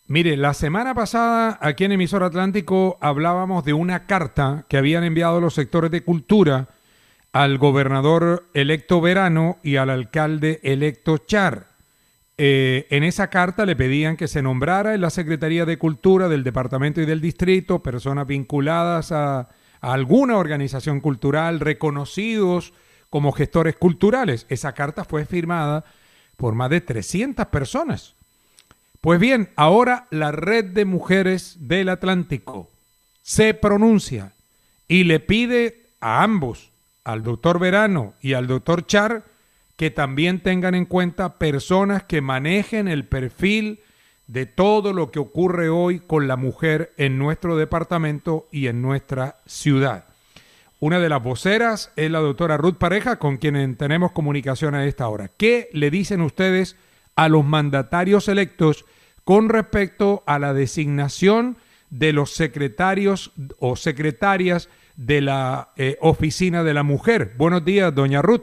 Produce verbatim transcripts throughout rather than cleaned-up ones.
Mire, la semana pasada aquí en Emisor Atlántico hablábamos de una carta que habían enviado los sectores de cultura al gobernador electo Verano y al alcalde electo Char. Eh, en esa carta le pedían que se nombrara en la Secretaría de Cultura del departamento y del distrito personas vinculadas a, a alguna organización cultural, reconocidos como gestores culturales. Esa carta fue firmada por más de trescientas personas. Pues bien, ahora la Red de Mujeres del Atlántico se pronuncia y le pide a ambos, al doctor Verano y al doctor Char, que también tengan en cuenta personas que manejen el perfil de todo lo que ocurre hoy con la mujer en nuestro departamento y en nuestra ciudad. Una de las voceras es la doctora Ruth Pareja, con quien tenemos comunicación a esta hora. ¿Qué le dicen ustedes a los mandatarios electos con respecto a la designación de los secretarios o secretarias de la eh, Oficina de la Mujer? Buenos días, doña Ruth.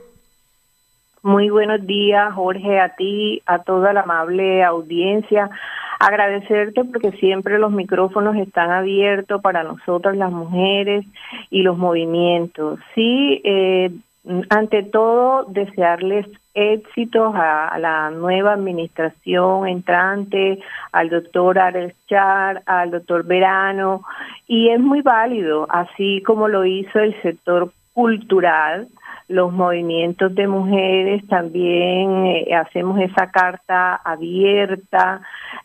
Muy buenos días, Jorge, a ti, a toda la amable audiencia. Agradecerte porque siempre los micrófonos están abiertos para nosotras las mujeres y los movimientos. Sí, eh, ante todo, desearles éxitos a, a la nueva administración entrante, al doctor Alex Char, al doctor Verano, y es muy válido, así como lo hizo el sector cultural, los movimientos de mujeres, también eh, hacemos esa carta abierta,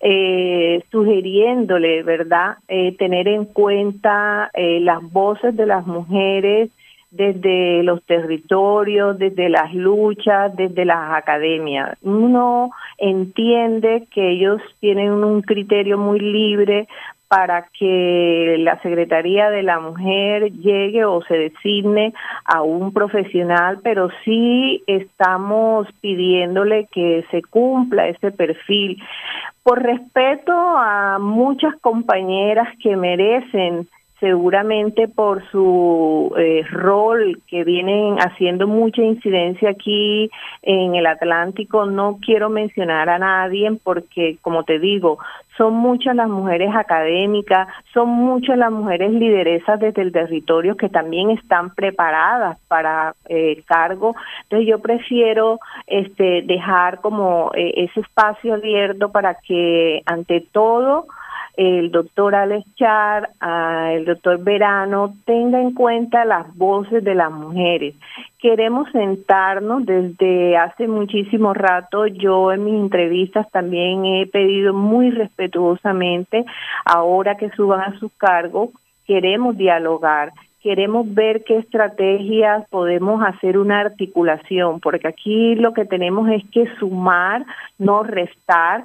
eh, sugiriéndole, ¿verdad?, eh, tener en cuenta eh, las voces de las mujeres desde los territorios, desde las luchas, desde las academias. Uno entiende que ellos tienen un criterio muy libre para que la Secretaría de la Mujer llegue o se designe a un profesional, pero sí estamos pidiéndole que se cumpla ese perfil. Por respeto a muchas compañeras que merecen, seguramente por su eh, rol que vienen haciendo mucha incidencia aquí en el Atlántico, no quiero mencionar a nadie porque, como te digo, son muchas las mujeres académicas, son muchas las mujeres lideresas desde el territorio que también están preparadas para el eh, cargo. Entonces yo prefiero este dejar como eh, ese espacio abierto para que ante todo el doctor Alex Char, uh, el doctor Verano, tenga en cuenta las voces de las mujeres. Queremos sentarnos desde hace muchísimo rato. Yo en mis entrevistas también he pedido muy respetuosamente, ahora que suban a su cargo, queremos dialogar. Queremos ver qué estrategias podemos hacer una articulación, porque aquí lo que tenemos es que sumar, no restar,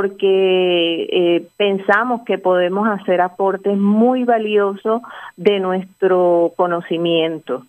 porque eh, pensamos que podemos hacer aportes muy valiosos de nuestro conocimiento.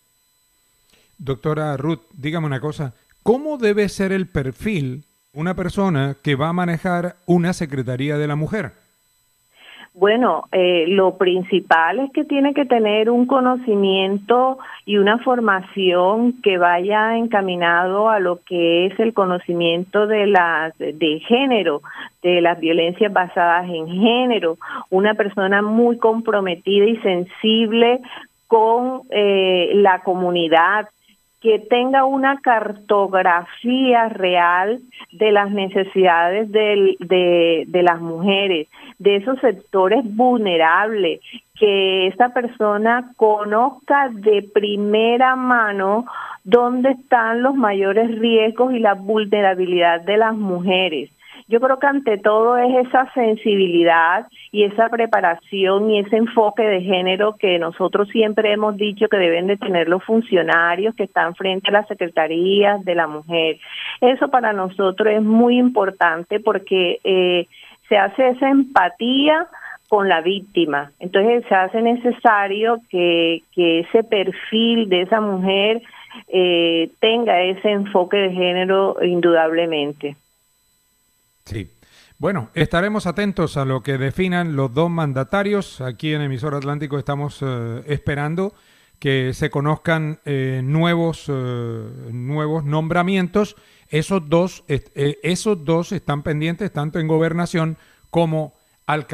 Doctora Ruth, dígame una cosa, ¿cómo debe ser el perfil una persona que va a manejar una Secretaría de la Mujer? Bueno, eh, lo principal es que tiene que tener un conocimiento y una formación que vaya encaminado a lo que es el conocimiento de las de género, de las violencias basadas en género, una persona muy comprometida y sensible con eh, la comunidad, que tenga una cartografía real de las necesidades de, de, de las mujeres, de esos sectores vulnerables, que esa persona conozca de primera mano dónde están los mayores riesgos y la vulnerabilidad de las mujeres. Yo creo que ante todo es esa sensibilidad y esa preparación y ese enfoque de género que nosotros siempre hemos dicho que deben de tener los funcionarios que están frente a las secretarías de la mujer. Eso para nosotros es muy importante porque eh, se hace esa empatía con la víctima. Entonces se hace necesario que, que ese perfil de esa mujer eh, tenga ese enfoque de género indudablemente. Sí. Bueno, estaremos atentos a lo que definan los dos mandatarios. Aquí en Emisor Atlántico estamos eh, esperando que se conozcan eh, nuevos, eh, nuevos nombramientos. Esos dos, eh, esos dos están pendientes tanto en Gobernación cómo alcanzar